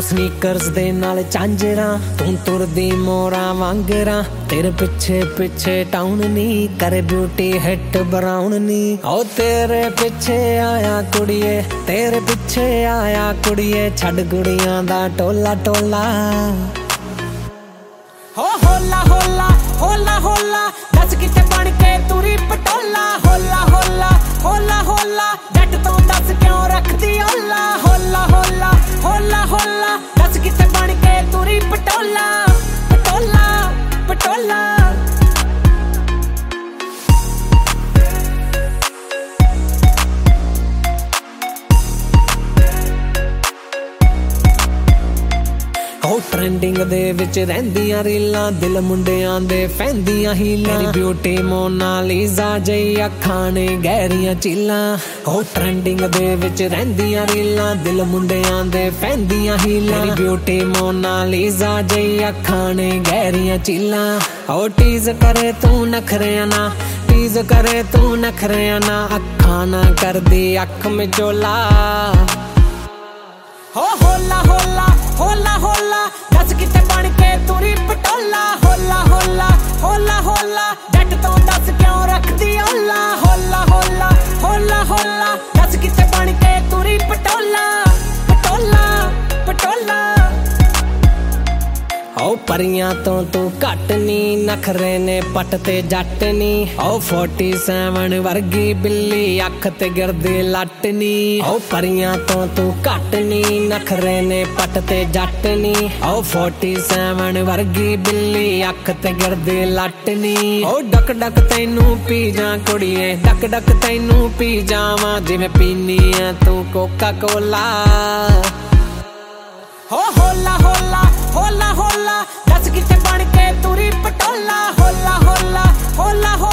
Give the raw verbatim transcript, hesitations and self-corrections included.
sneakers दे नाल झांजरा तू तुरदी मोरा वांगरा तेरे पिछे पिछे टाउन नी करे ब्यूटी हिट ब्राउन नी ओ तेरे पिछे आया कुड़िए तेरे पिछे आया कुड़िए छड़ गुड़ियां दा टोला टोला हो होला होला होला होला दस किते बन के तुरी पटोला होला होला होला होला जट तो दस क्यों रखदी होला होला होला होला होला दस किते बन के तुरी पटोला पटोला पटोला ओ ट्रेंडिंग दे विच रहिंदियां रीलां दिल मुंडियां दे फैंदियां हीलां तेरी ब्यूटी मोनालिसा जई अखां ने गहरियां चीलां ओ ट्रेंडिंग दे विच रहिंदियां रीलां दिल मुंडियां दे फैंदियां हीलां तेरी ब्यूटी मोनालिसा जई अखां ने गहरियां चीलां ओ टीज करे तू नखरियां ना टीज करे तू नखरियां ना अखां ना करदी अख मिचोला हो होला होला होला होला दस किते बन के तुरी पटोला होला होला होला होला जट तो दस क्यों रखदी होला होला होला होला होला दस किते बन के तुरी पटोला पटोला पटोला ओ परियां तो तू घट नी नखरे ने पट ते जट नी ओ फोर्टी सेवन वर्गी बिल्ली अख ते गिरदी लट नी ओ परियां तो तू घट नी नखरे ने पट ते जट नी ओ फोर्टी सेवन वर्गी बिल्ली अख ते गिरदी लट नी ओ डक डक तैनू पी जा कुड़िए डक डक तैनू पी जावां जिवें पीनी ऐ तू कोका कोला हो होला होला होला होला दस किते बन के तुरी पटोला होला होला होला